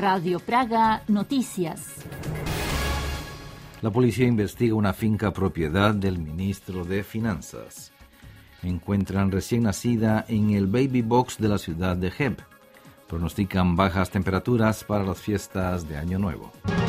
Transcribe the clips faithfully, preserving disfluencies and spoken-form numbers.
Radio Praga Noticias. La policía investiga una finca propiedad del ministro de Finanzas. Encuentran recién nacida en el baby box de la ciudad de Hebb. Pronostican bajas temperaturas para las fiestas de Año Nuevo.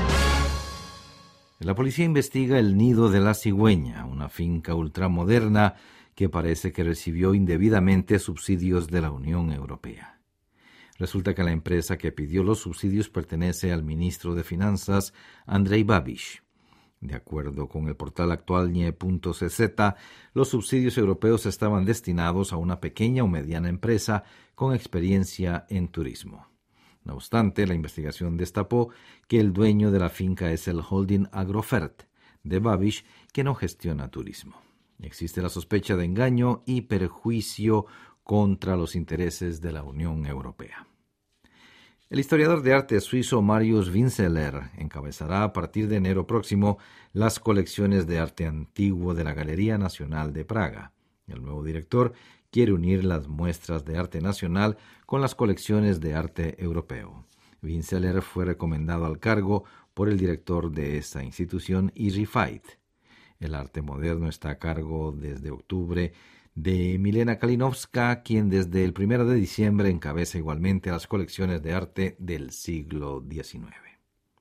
La policía investiga el nido de la cigüeña, una finca ultramoderna que parece que recibió indebidamente subsidios de la Unión Europea. Resulta que la empresa que pidió los subsidios pertenece al ministro de Finanzas, Andrej Babiš. De acuerdo con el portal actualnie punto ce zeta, los subsidios europeos estaban destinados a una pequeña o mediana empresa con experiencia en turismo. No obstante, la investigación destapó que el dueño de la finca es el holding Agrofert de Babiš, que no gestiona turismo. Existe la sospecha de engaño y perjuicio contra los intereses de la Unión Europea. El historiador de arte suizo Marius Winzeler encabezará a partir de enero próximo las colecciones de arte antiguo de la Galería Nacional de Praga. El nuevo director quiere unir las muestras de arte nacional con las colecciones de arte europeo. Winzeler fue recomendado al cargo por el director de esta institución, Jiří Fait. El arte moderno está a cargo desde octubre de Milena Kalinowska, quien desde el primero de diciembre encabeza igualmente las colecciones de arte del siglo diecinueve.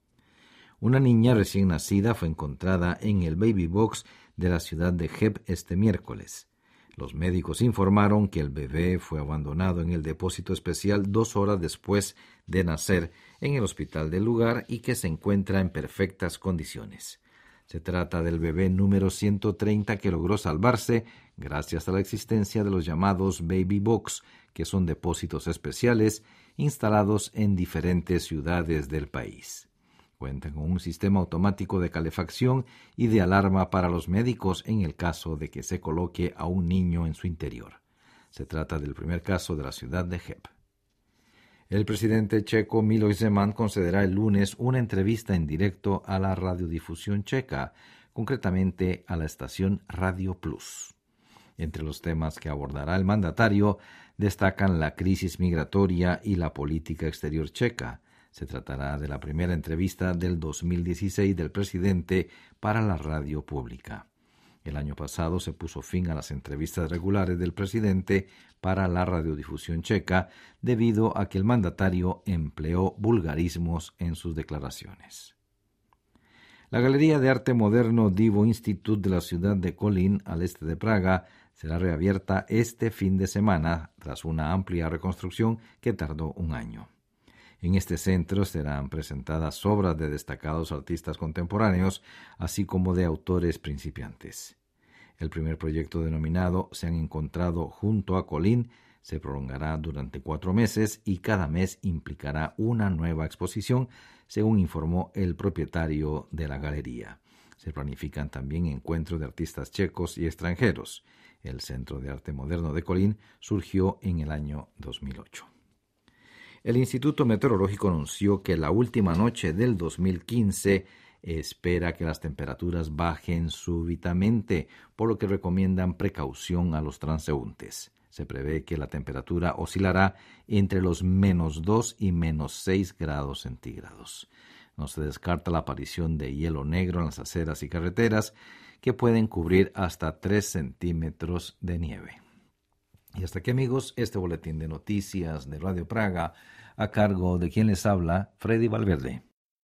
Una niña recién nacida fue encontrada en el baby box de la ciudad de Hebb este miércoles. Los médicos informaron que el bebé fue abandonado en el depósito especial dos horas después de nacer en el hospital del lugar y que se encuentra en perfectas condiciones. Se trata del bebé número ciento treinta que logró salvarse gracias a la existencia de los llamados baby box, que son depósitos especiales instalados en diferentes ciudades del país. Cuentan con un sistema automático de calefacción y de alarma para los médicos en el caso de que se coloque a un niño en su interior. Se trata del primer caso de la ciudad de Hebb. El presidente checo Miloš Zeman concederá el lunes una entrevista en directo a la radiodifusión checa, concretamente a la estación Radio Plus. Entre los temas que abordará el mandatario destacan la crisis migratoria y la política exterior checa. Se tratará de la primera entrevista del dos mil dieciséis del presidente para la radio pública. El año pasado se puso fin a las entrevistas regulares del presidente para la radiodifusión checa debido a que el mandatario empleó vulgarismos en sus declaraciones. La Galería de Arte Moderno Divo Institute de la ciudad de Kolín, al este de Praga, será reabierta este fin de semana tras una amplia reconstrucción que tardó un año. En este centro serán presentadas obras de destacados artistas contemporáneos, así como de autores principiantes. El primer proyecto denominado Se han encontrado junto a Kolín se prolongará durante cuatro meses y cada mes implicará una nueva exposición, según informó el propietario de la galería. Se planifican también encuentros de artistas checos y extranjeros. El Centro de Arte Moderno de Kolín surgió en el año dos mil ocho. El Instituto Meteorológico anunció que la última noche del dos mil quince espera que las temperaturas bajen súbitamente, por lo que recomiendan precaución a los transeúntes. Se prevé que la temperatura oscilará entre los menos dos y menos seis grados centígrados. No se descarta la aparición de hielo negro en las aceras y carreteras, que pueden cubrir hasta tres centímetros de nieve. Y hasta aquí, amigos, este boletín de noticias de Radio Praga, a cargo de quien les habla, Freddy Valverde.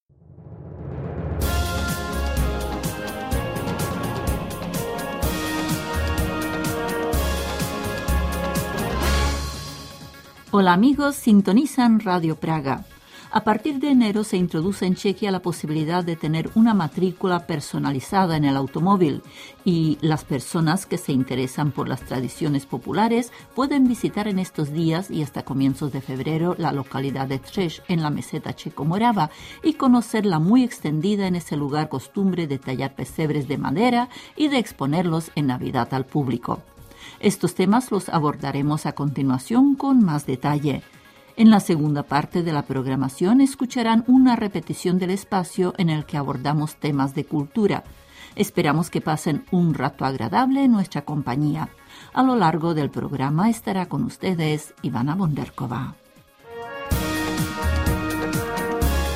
Hola amigos, sintonizan Radio Praga. A partir de enero se introduce en Chequia la posibilidad de tener una matrícula personalizada en el automóvil y las personas que se interesan por las tradiciones populares pueden visitar en estos días y hasta comienzos de febrero la localidad de Třeš en la meseta checo-morava y conocer la muy extendida en ese lugar costumbre de tallar pesebres de madera y de exponerlos en Navidad al público. Estos temas los abordaremos a continuación con más detalle. En la segunda parte de la programación escucharán una repetición del espacio en el que abordamos temas de cultura. Esperamos que pasen un rato agradable en nuestra compañía. A lo largo del programa estará con ustedes Ivana Bonderkova.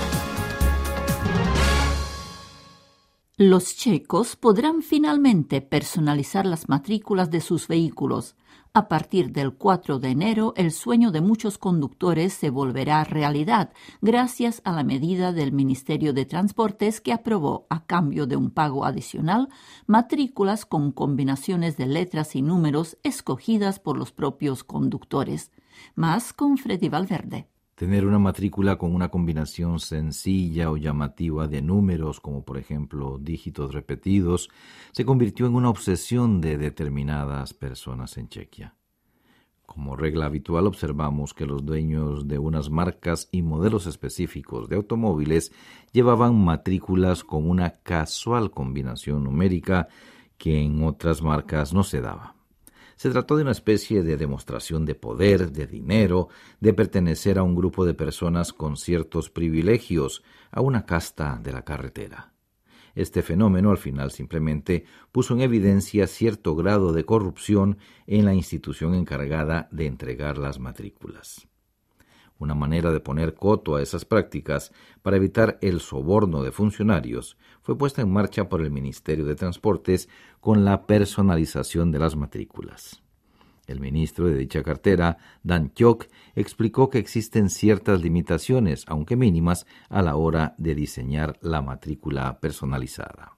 Los checos podrán finalmente personalizar las matrículas de sus vehículos. A partir del cuatro de enero, el sueño de muchos conductores se volverá realidad gracias a la medida del Ministerio de Transportes que aprobó, a cambio de un pago adicional, matrículas con combinaciones de letras y números escogidas por los propios conductores. Más con Freddy Valverde. Tener una matrícula con una combinación sencilla o llamativa de números, como por ejemplo dígitos repetidos, se convirtió en una obsesión de determinadas personas en Chequia. Como regla habitual observamos que los dueños de unas marcas y modelos específicos de automóviles llevaban matrículas con una casual combinación numérica que en otras marcas no se daba. Se trató de una especie de demostración de poder, de dinero, de pertenecer a un grupo de personas con ciertos privilegios, a una casta de la carretera. Este fenómeno al final simplemente puso en evidencia cierto grado de corrupción en la institución encargada de entregar las matrículas. Una manera de poner coto a esas prácticas para evitar el soborno de funcionarios fue puesta en marcha por el Ministerio de Transportes con la personalización de las matrículas. El ministro de dicha cartera, Dan Kyok, explicó que existen ciertas limitaciones, aunque mínimas, a la hora de diseñar la matrícula personalizada.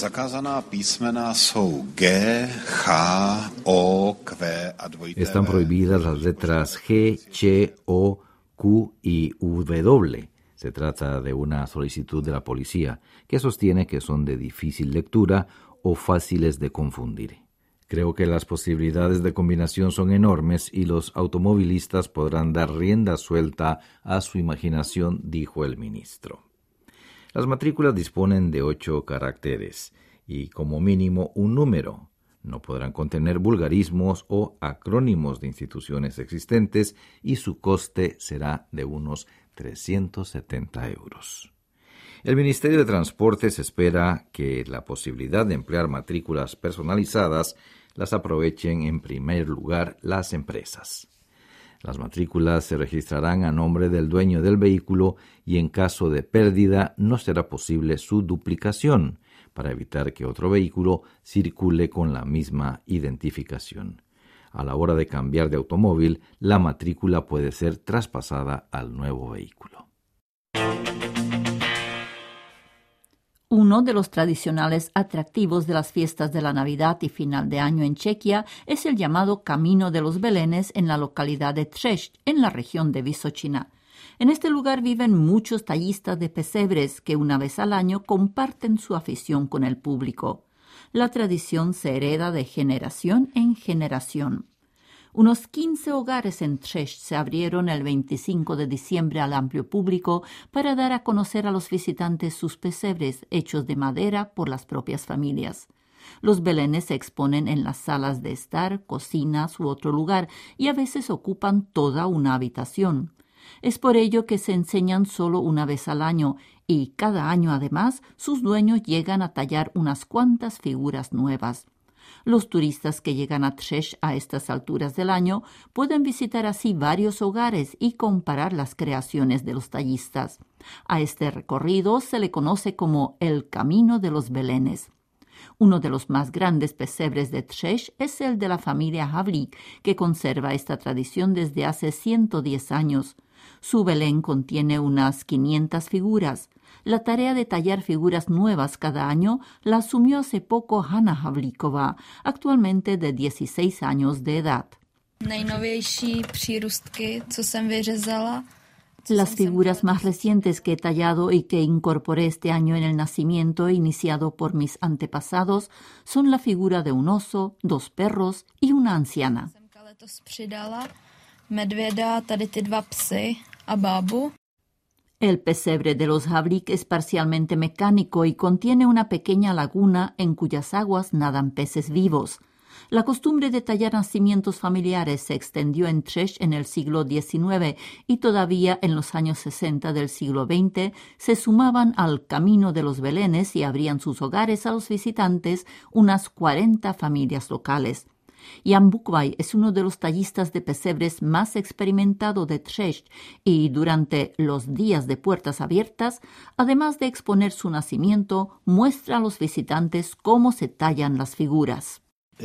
Están prohibidas las letras G, Ch, O, Q y W. Se trata de una solicitud de la policía que sostiene que son de difícil lectura o fáciles de confundir. Creo que las posibilidades de combinación son enormes y los automovilistas podrán dar rienda suelta a su imaginación, dijo el ministro. Las matrículas disponen de ocho caracteres y como mínimo un número. No podrán contener vulgarismos o acrónimos de instituciones existentes y su coste será de unos trescientos setenta euros. El Ministerio de Transportes espera que la posibilidad de emplear matrículas personalizadas las aprovechen en primer lugar las empresas. Las matrículas se registrarán a nombre del dueño del vehículo y en caso de pérdida no será posible su duplicación, para evitar que otro vehículo circule con la misma identificación. A la hora de cambiar de automóvil, la matrícula puede ser traspasada al nuevo vehículo. Uno de los tradicionales atractivos de las fiestas de la Navidad y final de año en Chequia es el llamado Camino de los Belenes en la localidad de Třešť, en la región de Vysočina. En este lugar viven muchos tallistas de pesebres que una vez al año comparten su afición con el público. La tradición se hereda de generación en generación. Unos quince hogares en Třešť se abrieron el veinticinco de diciembre al amplio público para dar a conocer a los visitantes sus pesebres hechos de madera por las propias familias. Los belenes se exponen en las salas de estar, cocinas u otro lugar y a veces ocupan toda una habitación. Es por ello que se enseñan solo una vez al año y cada año además sus dueños llegan a tallar unas cuantas figuras nuevas. Los turistas que llegan a Třešť a estas alturas del año pueden visitar así varios hogares y comparar las creaciones de los tallistas. A este recorrido se le conoce como el Camino de los Belenes. Uno de los más grandes pesebres de Třešť es el de la familia Havlík, que conserva esta tradición desde hace ciento diez años. Su Belén contiene unas quinientas figuras. La tarea de tallar figuras nuevas cada año la asumió hace poco Hanna Havlíková, actualmente de dieciséis años de edad. Nejnovější přírůstky, co jsem vyřezala. Las figuras más recientes que he tallado y que incorporé este año en el nacimiento iniciado por mis antepasados son la figura de un oso, dos perros y una anciana. Letos přidala medvěda, tady ty dva psy a bábu. El pesebre de los Havlík es parcialmente mecánico y contiene una pequeña laguna en cuyas aguas nadan peces vivos. La costumbre de tallar nacimientos familiares se extendió en Třešť en el siglo diecinueve y todavía en los años sesenta del siglo veinte se sumaban al Camino de los Belenes y abrían sus hogares a los visitantes unas cuarenta familias locales. Jan Buchwey es uno de los tallistas de pesebres más experimentados de Třešť y durante los días de puertas abiertas, además de exponer su nacimiento, muestra a los visitantes cómo se tallan las figuras.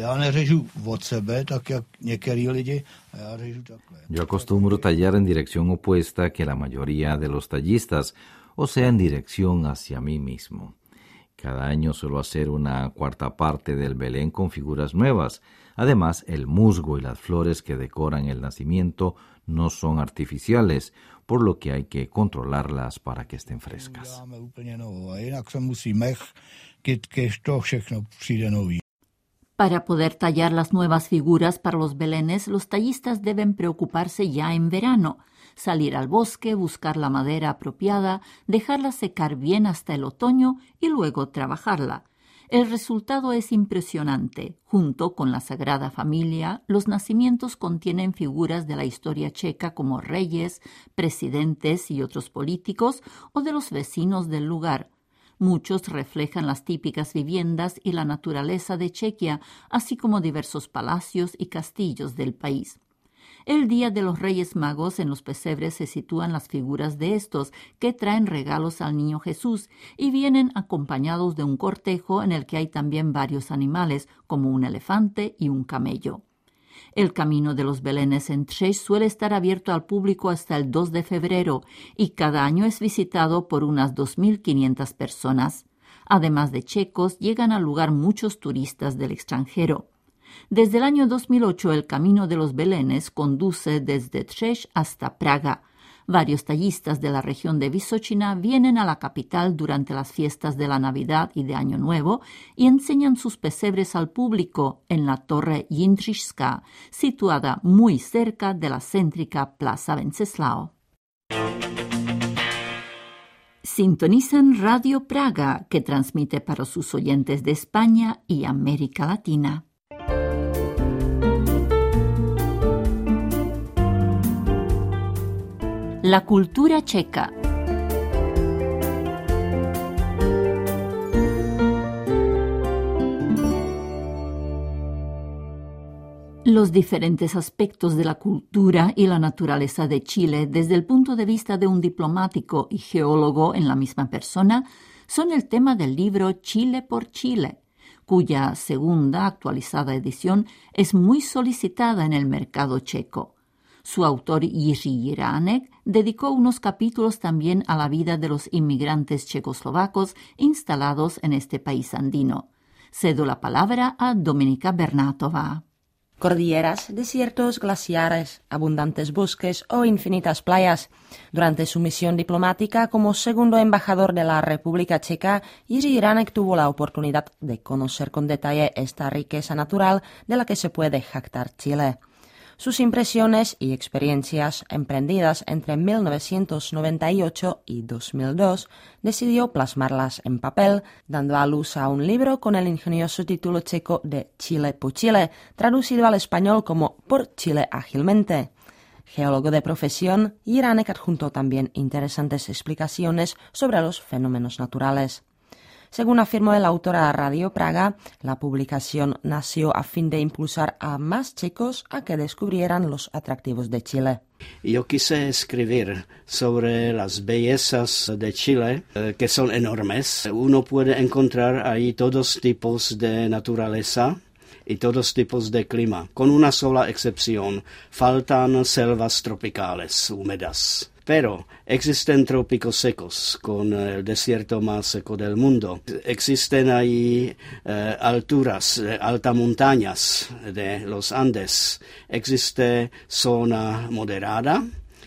Yo acostumbro tallar en dirección opuesta que la mayoría de los tallistas, o sea, en dirección hacia mí mismo. Cada año suelo hacer una cuarta parte del Belén con figuras nuevas. Además, el musgo y las flores que decoran el nacimiento no son artificiales, por lo que hay que controlarlas para que estén frescas. Para poder tallar las nuevas figuras para los belenes, los tallistas deben preocuparse ya en verano, salir al bosque, buscar la madera apropiada, dejarla secar bien hasta el otoño y luego trabajarla. El resultado es impresionante. Junto con la Sagrada Familia, los nacimientos contienen figuras de la historia checa como reyes, presidentes y otros políticos o de los vecinos del lugar. Muchos reflejan las típicas viviendas y la naturaleza de Chequia, así como diversos palacios y castillos del país. El Día de los Reyes Magos en los pesebres se sitúan las figuras de estos, que traen regalos al niño Jesús y vienen acompañados de un cortejo en el que hay también varios animales, como un elefante y un camello. El camino de los belenes en Třešť suele estar abierto al público hasta el dos de febrero y cada año es visitado por unas dos mil quinientas personas. Además de checos, llegan al lugar muchos turistas del extranjero. Desde el año dos mil ocho, el camino de los belenes conduce desde Třešť hasta Praga. Varios tallistas de la región de Vysočina vienen a la capital durante las fiestas de la Navidad y de Año Nuevo y enseñan sus pesebres al público en la Torre Jindřišská, situada muy cerca de la céntrica Plaza Wenceslao. Sintonizan Radio Praga, que transmite para sus oyentes de España y América Latina. La cultura checa. Los diferentes aspectos de la cultura y la naturaleza de Chile desde el punto de vista de un diplomático y geólogo en la misma persona son el tema del libro Chile por Chile, cuya segunda actualizada edición es muy solicitada en el mercado checo. Su autor Jiří Jiránek dedicó unos capítulos también a la vida de los inmigrantes checoslovacos instalados en este país andino. Cedo la palabra a Dominika Bernátová. Cordilleras, desiertos, glaciares, abundantes bosques o infinitas playas. Durante su misión diplomática como segundo embajador de la República Checa, Jiří Jiránek tuvo la oportunidad de conocer con detalle esta riqueza natural de la que se puede jactar Chile. Sus impresiones y experiencias emprendidas entre mil novecientos noventa y ocho y dos mil dos decidió plasmarlas en papel, dando a luz a un libro con el ingenioso título checo de Chile por Chile, traducido al español como Por Chile ágilmente. Geólogo de profesión, Jiránek adjuntó también interesantes explicaciones sobre los fenómenos naturales. Según afirmó el autor a Radio Praga, la publicación nació a fin de impulsar a más checos a que descubrieran los atractivos de Chile. Yo quise escribir sobre las bellezas de Chile, eh, que son enormes. Uno puede encontrar ahí todos tipos de naturaleza y todos tipos de clima, con una sola excepción: faltan selvas tropicales húmedas. Pero existen trópicos secos, con el desierto más seco del mundo. Existen ahí eh, alturas, eh, altas montañas de los Andes. Existe zona moderada,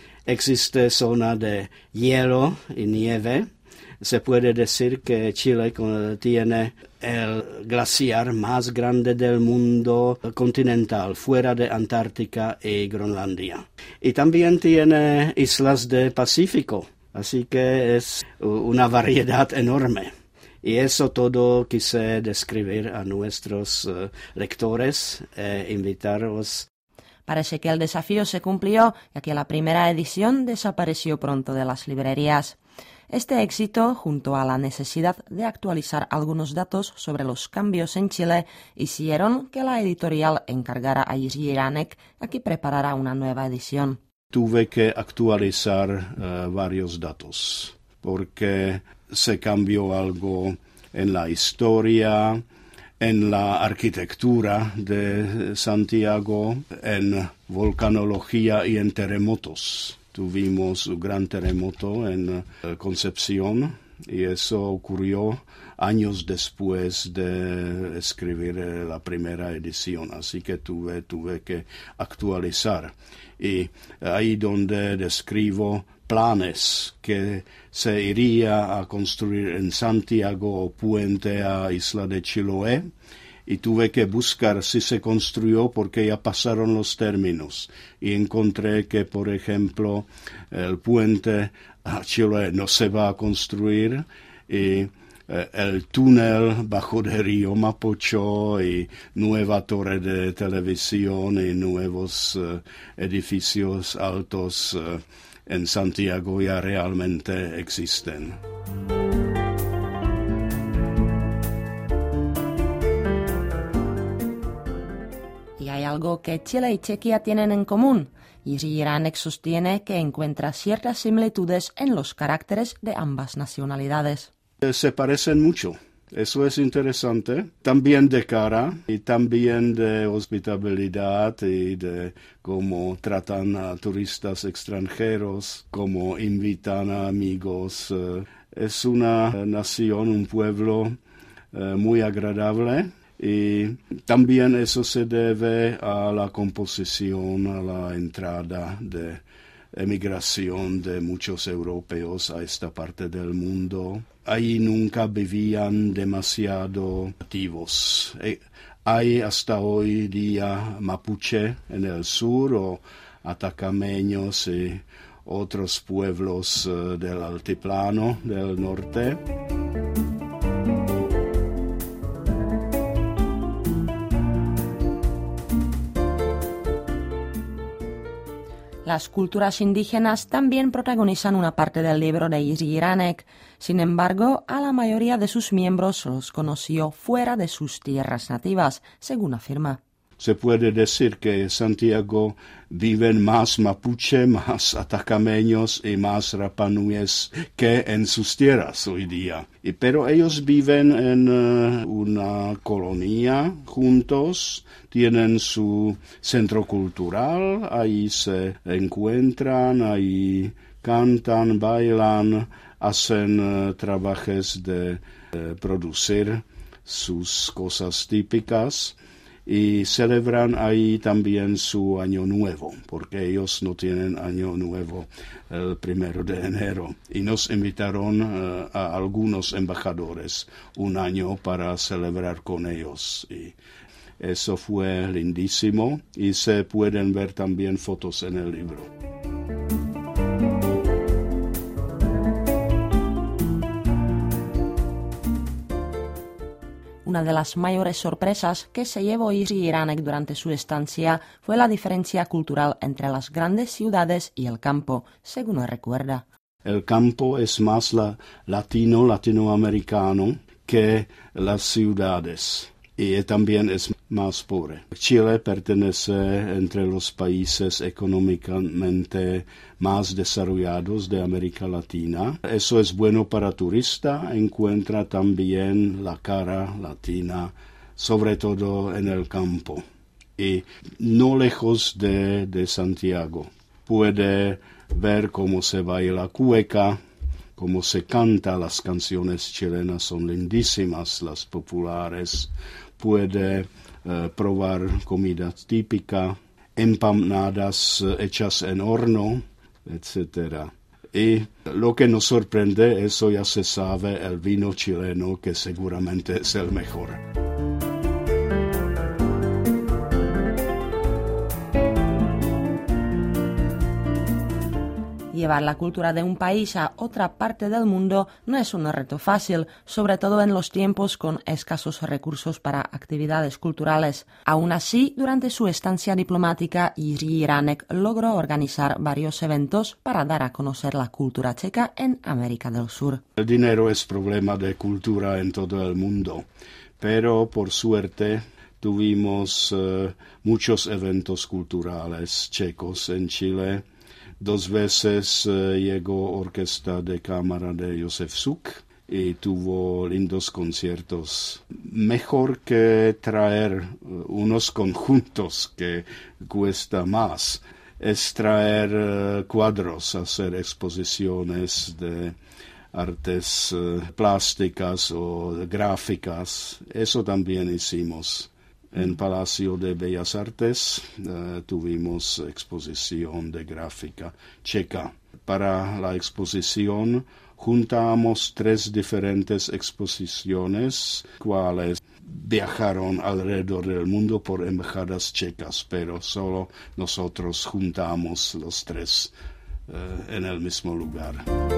existe zona de hielo y nieve. Se puede decir que Chile tiene el glaciar más grande del mundo continental, fuera de Antártica y Groenlandia. Y también tiene islas del Pacífico, así que es una variedad enorme. Y eso todo quise describir a nuestros uh, lectores e invitarlos. Parece que el desafío se cumplió, ya que la primera edición desapareció pronto de las librerías. Este éxito, junto a la necesidad de actualizar algunos datos sobre los cambios en Chile, hicieron que la editorial encargara a Jiří Jiránek a que preparara una nueva edición. Tuve que actualizar uh, varios datos, porque se cambió algo en la historia, en la arquitectura de Santiago, en volcanología y en terremotos. Tuvimos un gran terremoto en uh, Concepción y eso ocurrió años después de escribir eh, la primera edición, así que tuve, tuve que actualizar. Y ahí donde describo planes que se iría a construir en Santiago o puente a Isla de Chiloé, y tuve que buscar si se construyó porque ya pasaron los términos. Y encontré que, por ejemplo, el puente a Chiloé no se va a construir y eh, el túnel bajo el río Mapocho y nueva torre de televisión y nuevos eh, edificios altos eh, en Santiago ya realmente existen. Y hay algo que Chile y Chequia tienen en común. Jiří Jiránek sostiene que encuentra ciertas similitudes en los caracteres de ambas nacionalidades. Se parecen mucho. Eso es interesante. También de cara y también de hospitalidad y de cómo tratan a turistas extranjeros, cómo invitan a amigos. Es una nación, un pueblo muy agradable. Y también eso se debe a la composición, a la entrada de emigración de muchos europeos a esta parte del mundo. Ahí nunca vivían demasiado nativos. Hay hasta hoy día mapuche en el sur o atacameños y otros pueblos uh, del altiplano del norte. Las culturas indígenas también protagonizan una parte del libro de Jiří Jiránek. Sin embargo, a la mayoría de sus miembros los conoció fuera de sus tierras nativas, según afirma. Se puede decir que en Santiago viven más mapuche, más atacameños y más rapanuyes que en sus tierras hoy día. Y, pero ellos viven en uh, una colonia juntos, tienen su centro cultural, ahí se encuentran, ahí cantan, bailan, hacen uh, trabajos de uh, producir sus cosas típicas. Y celebran ahí también su año nuevo, porque ellos no tienen año nuevo el primero de enero. Y nos invitaron uh, a algunos embajadores un año para celebrar con ellos. Y eso fue lindísimo y se pueden ver también fotos en el libro. Una de las mayores sorpresas que se llevó Jiří Jiránek durante su estancia fue la diferencia cultural entre las grandes ciudades y el campo, según recuerda. El campo es más la, latino, latinoamericano que las ciudades y también es más pobre. Chile pertenece entre los países económicamente más desarrollados de América Latina. Eso es bueno para turista, encuentra también la cara latina, sobre todo en el campo. Y no lejos de, de Santiago. Puede ver cómo se baila cueca, cómo se canta, las canciones chilenas son lindísimas, las populares. Puede uh, probar comida típica, empanadas uh, hechas en horno, etcétera. Y lo que nos sorprende, eso ya se sabe, el vino chileno, que seguramente es el mejor. Y Llevar la cultura de un país a otra parte del mundo no es un reto fácil, sobre todo en los tiempos con escasos recursos para actividades culturales. Aún así, durante su estancia diplomática, Jiří Jiránek logró organizar varios eventos para dar a conocer la cultura checa en América del Sur. El dinero es problema de cultura en todo el mundo, pero por suerte tuvimos uh, muchos eventos culturales checos en Chile. Dos veces uh, llegó Orquesta de Cámara de Josef Suk y tuvo lindos conciertos. Mejor que traer uh, unos conjuntos que cuesta más, es traer uh, cuadros, hacer exposiciones de artes uh, plásticas o gráficas. Eso también hicimos. En Palacio de Bellas Artes uh, tuvimos exposición de gráfica checa. Para la exposición juntamos tres diferentes exposiciones, cuales viajaron alrededor del mundo por embajadas checas, pero solo nosotros juntamos los tres uh, en el mismo lugar.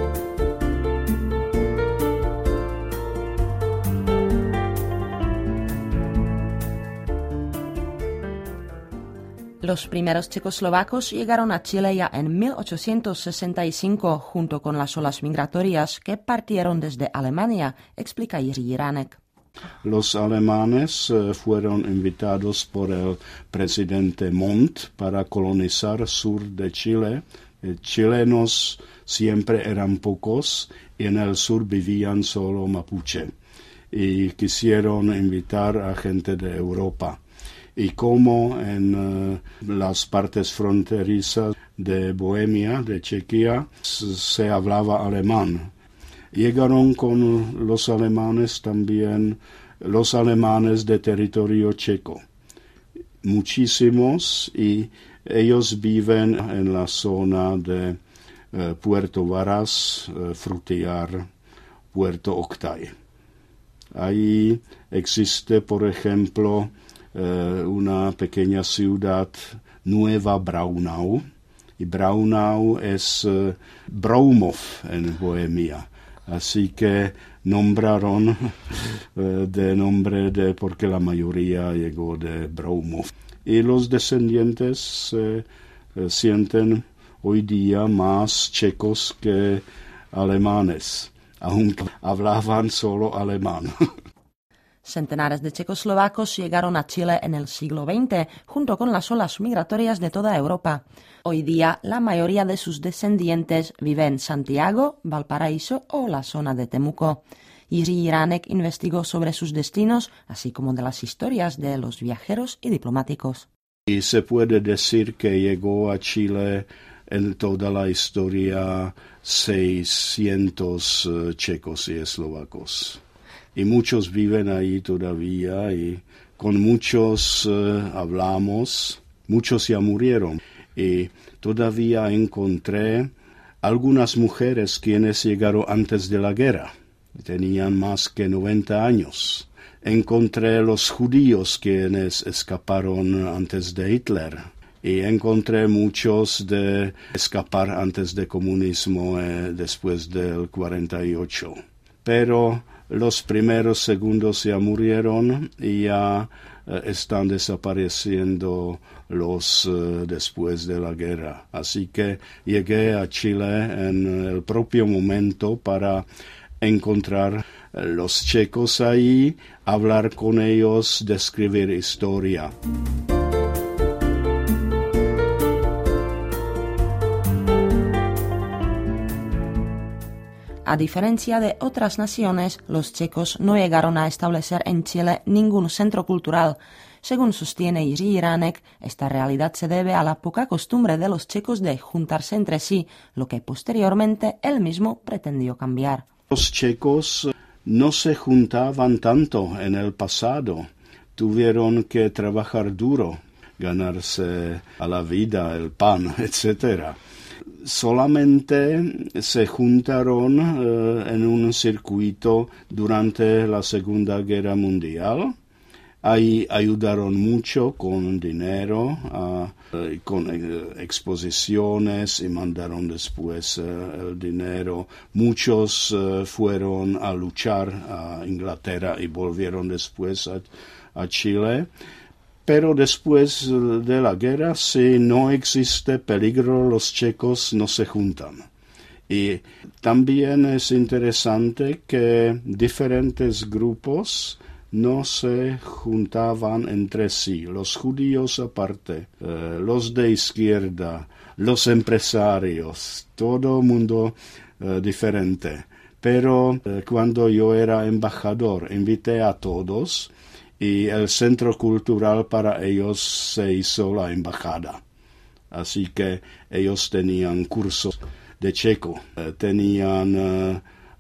Los primeros checoslovacos llegaron a Chile ya en mil ochocientos sesenta y cinco, junto con las olas migratorias que partieron desde Alemania, explica Jiří Jiránek. Los alemanes uh, fueron invitados por el presidente Montt para colonizar sur de Chile. Eh, chilenos siempre eran pocos y en el sur vivían solo mapuche. Y quisieron invitar a gente de Europa. Y como en uh, las partes fronterizas de Bohemia, de Chequia, se hablaba alemán. Llegaron con los alemanes también los alemanes de territorio checo. Muchísimos, y ellos viven en la zona de uh, Puerto Varas, uh, Frutillar, Puerto Octay. Ahí existe, por ejemplo, una pequeña ciudad, Nueva Braunau, y Braunau es uh, Broumov en Bohemia, así que nombraron uh, de nombre de porque la mayoría llegó de Broumov. Y los descendientes se uh, sienten hoy día más checos que alemanes, aunque hablaban solo alemán. Centenares de checoslovacos llegaron a Chile en el siglo veinte, junto con las olas migratorias de toda Europa. Hoy día, la mayoría de sus descendientes vive en Santiago, Valparaíso o la zona de Temuco. Jiří Jiránek investigó sobre sus destinos, así como de las historias de los viajeros y diplomáticos. Y se puede decir que llegó a Chile en toda la historia seiscientos uh, checos y eslovacos. Y muchos viven ahí todavía, y con muchos uh, hablamos, muchos ya murieron. Y todavía encontré algunas mujeres quienes llegaron antes de la guerra, tenían más que noventa años. Encontré los judíos quienes escaparon antes de Hitler, y encontré muchos de escapar antes del comunismo eh, después del cuarenta y ocho. Pero los primeros segundos ya murieron y ya eh, están desapareciendo los eh, después de la guerra. Así que llegué a Chile en el propio momento para encontrar eh, los checos ahí, hablar con ellos, describir historia. A diferencia de otras naciones, los checos no llegaron a establecer en Chile ningún centro cultural. Según sostiene Jiří Jiránek, esta realidad se debe a la poca costumbre de los checos de juntarse entre sí, lo que posteriormente él mismo pretendió cambiar. Los checos no se juntaban tanto en el pasado. Tuvieron que trabajar duro, ganarse a la vida, el pan, etcétera. Solamente se juntaron uh, en un circuito durante la Segunda Guerra Mundial, Ahí ayudaron mucho con dinero, uh, con uh, exposiciones y mandaron después uh, el dinero. Muchos uh, fueron a luchar a Inglaterra y volvieron después a, a Chile. Pero después de la guerra, si no existe peligro, los checos no se juntan. Y también es interesante que diferentes grupos no se juntaban entre sí, los judíos aparte, eh, los de izquierda, los empresarios, todo mundo eh, diferente. Pero eh, cuando yo era embajador, invité a todos y el centro cultural para ellos se hizo la embajada. Así que ellos tenían cursos de checo, eh, tenían eh,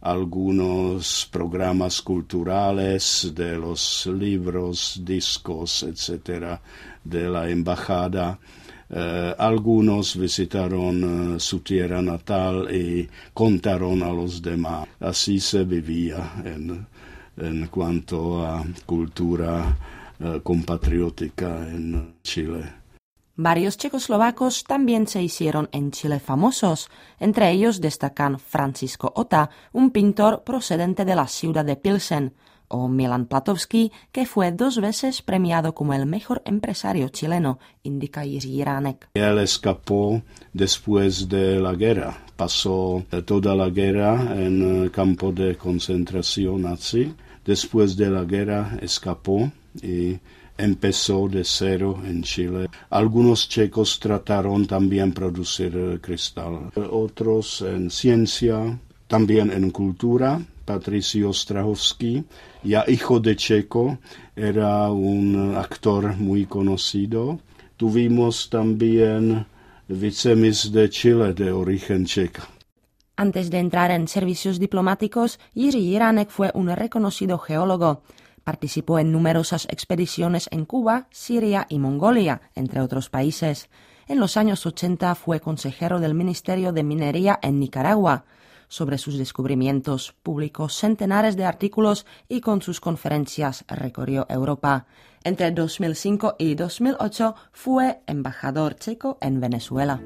algunos programas culturales de los libros, discos, etcétera, de la embajada. Eh, algunos visitaron eh, su tierra natal y contaron a los demás. Así se vivía en, en cuanto a cultura eh, compatriótica en Chile. Varios checoslovacos también se hicieron en Chile famosos. Entre ellos destacan Francisco Ota, un pintor procedente de la ciudad de Pilsen, o Milan Platovský, que fue dos veces premiado como el mejor empresario chileno, indica Jiří Jiránek. Él escapó después de la guerra. Pasó toda la guerra en el campo de concentración nazi. Después de la guerra escapó y empezó de cero en Chile. Algunos checos trataron también producir cristal. Otros en ciencia, también en cultura. Patricio Strahovský, ya hijo de checo, era un actor muy conocido. Tuvimos también vicemis de Chile de origen checa. Antes de entrar en servicios diplomáticos, Jiří Jiránek fue un reconocido geólogo. Participó en numerosas expediciones en Cuba, Siria y Mongolia, entre otros países. En los años ochenta fue consejero del Ministerio de Minería en Nicaragua. Sobre sus descubrimientos publicó centenares de artículos y con sus conferencias recorrió Europa. Entre dos mil cinco y dos mil ocho fue embajador checo en Venezuela.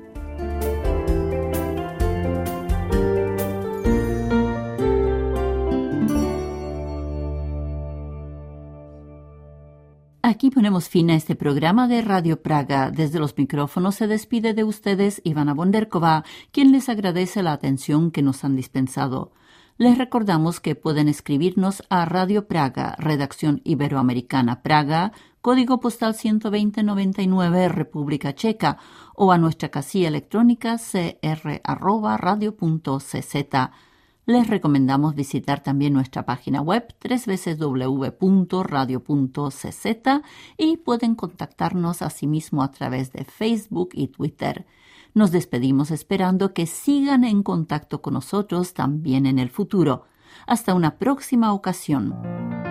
Aquí ponemos fin a este programa de Radio Praga. Desde los micrófonos se despide de ustedes Ivana Bonderkova, quien les agradece la atención que nos han dispensado. Les recordamos que pueden escribirnos a Radio Praga, Redacción Iberoamericana Praga, Código Postal ciento veinte noventa y nueve, República Checa, o a nuestra casilla electrónica c r arroba radio punto c z. Les recomendamos visitar también nuestra página web doble u doble u doble u punto radio punto c z y pueden contactarnos asimismo a través de Facebook y Twitter. Nos despedimos esperando que sigan en contacto con nosotros también en el futuro. Hasta una próxima ocasión.